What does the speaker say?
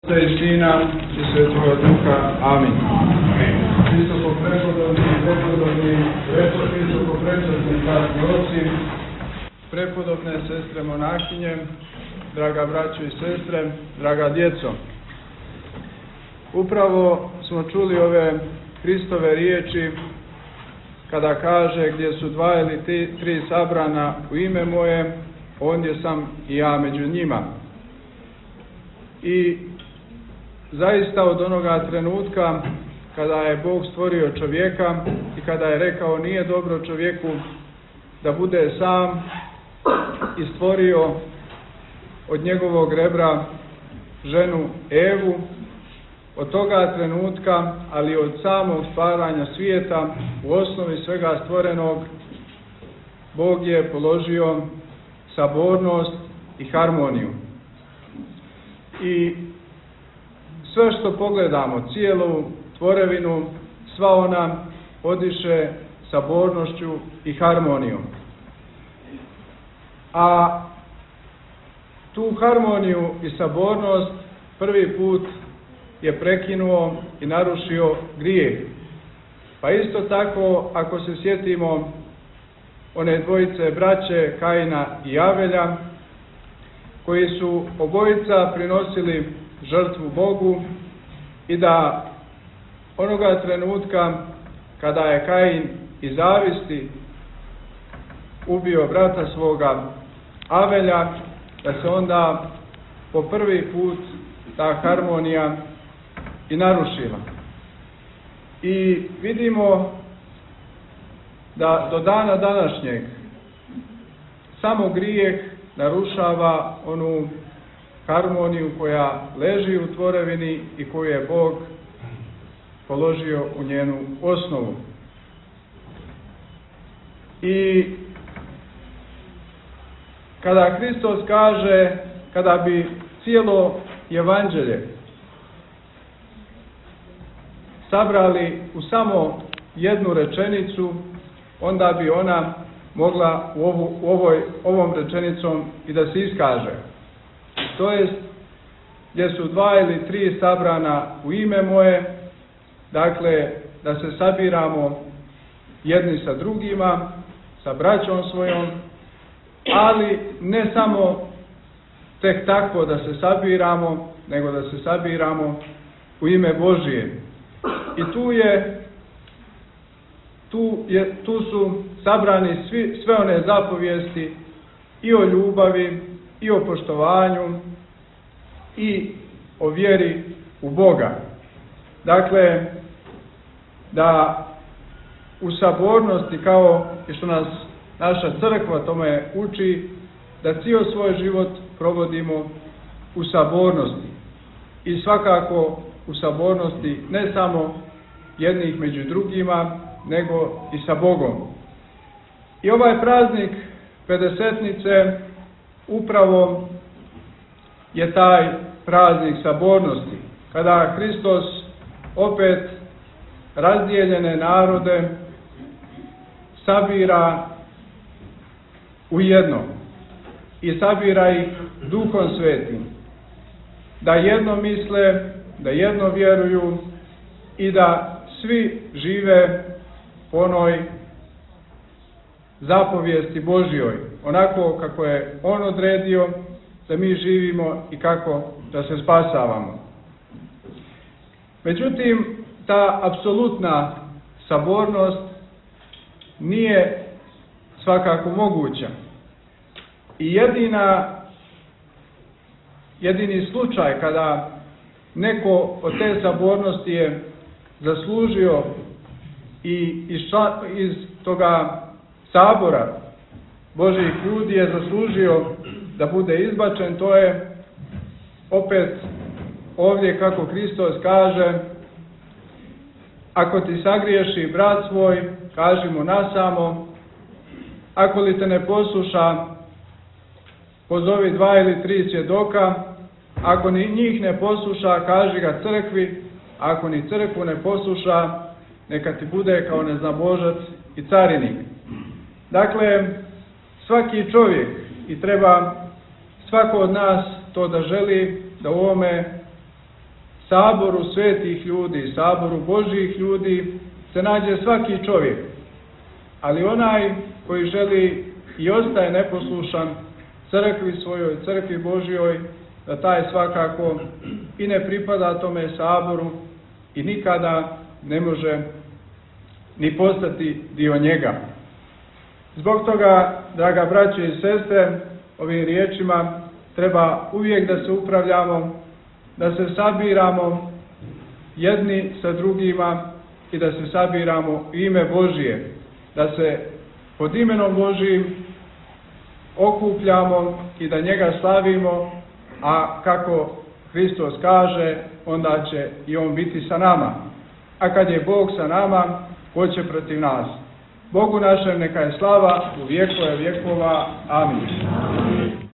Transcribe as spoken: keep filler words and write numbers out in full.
i Sina i Svetoga Duha. Amin. Visoko prepodobni, prepodobni, visoko prečasni starci oci, prepodobne sestre monahinje, draga braćo i sestre, draga djeco. Upravo smo čuli ove Hristove riječi kada kaže: gdje su dva ili tri sabrana u ime moje, ondje sam i ja među njima. I zaista od onoga trenutka kada je Bog stvorio čovjeka i kada je rekao nije dobro čovjeku da bude sam, i stvorio od njegovog rebra ženu Evu, od toga trenutka, ali od samog stvaranja svijeta, u osnovi svega stvorenog, Bog je položio sabornost i harmoniju. I sve što pogledamo, cijelu tvorevinu, sva ona odiše sabornošću i harmonijom. A tu harmoniju i sabornost prvi put je prekinuo i narušio grijeh. Pa isto tako, ako se sjetimo one dvojice braće Kaina i Avelja, koji su obojica prinosili žrtvu Bogu, i da onoga trenutka kada je Kain iz zavisti ubio brata svoga Avelja, da se onda po prvi put ta harmonija i narušila. I vidimo da do dana današnjeg samo grijeh narušava onu harmoniju koja leži u tvorevini i koju je Bog položio u njenu osnovu. I kada Hristos kaže, kada bi cijelo evanđelje sabrali u samo jednu rečenicu, onda bi ona mogla u, ovu, u ovoj, ovom rečenicom i da se iskaže. To jest, gdje su dva ili tri sabrana u ime moje, dakle, da se sabiramo jedni sa drugima, sa braćom svojom, ali ne samo tek tako da se sabiramo, nego da se sabiramo u ime Božije. I tu je, tu je, tu su sabrani svi, sve one zapovijesti i o ljubavi, i o poštovanju, i o vjeri u Boga. Dakle, da u sabornosti, kao i što nas naša crkva tome uči, da cijel svoj život provodimo u sabornosti. I svakako u sabornosti ne samo jednih među drugima, nego i sa Bogom. I ovaj praznik Pedesetnice upravo je taj praznik sabornosti, kada Hristos opet razdijeljene narode sabira u jedno i sabira ih Duhom Svetim, da jedno misle, da jedno vjeruju i da svi žive po onoj zapovijesti Božjoj, onako kako je On odredio da mi živimo i kako da se spasavamo. Međutim, ta apsolutna sabornost nije svakako moguća. I jedina, jedini slučaj kada neko od te sabornosti je zaslužio i iz, iz toga sabora Božjih ljudi je zaslužio da bude izbačen, to je opet ovdje kako Hristos kaže: ako ti sagriješi brat svoj, kaži mu nasamo, ako li te ne posluša, pozovi dva ili tri svjedoka, ako ni njih ne posluša, kaži ga crkvi, ako ni crkvu ne posluša, neka ti bude kao neznabožac i carinik. Dakle, svaki čovjek, i treba svako od nas to da želi, da u ovome saboru svetih ljudi, saboru Božjih ljudi se nađe svaki čovjek, ali onaj koji želi i ostaje neposlušan crkvi svojoj, crkvi Božjoj, da taj svakako i ne pripada tome saboru i nikada ne može ni postati dio njega. Zbog toga, draga braće i sestre, ovim riječima treba uvijek da se upravljamo, da se sabiramo jedni sa drugima i da se sabiramo u ime Božije, da se pod imenom Božijim okupljamo i da njega slavimo, a kako Hristos kaže, onda će i on biti sa nama. A kad je Bog sa nama, ko će protiv nas? Bogu našem neka je slava u vjekove vjekova. Amin.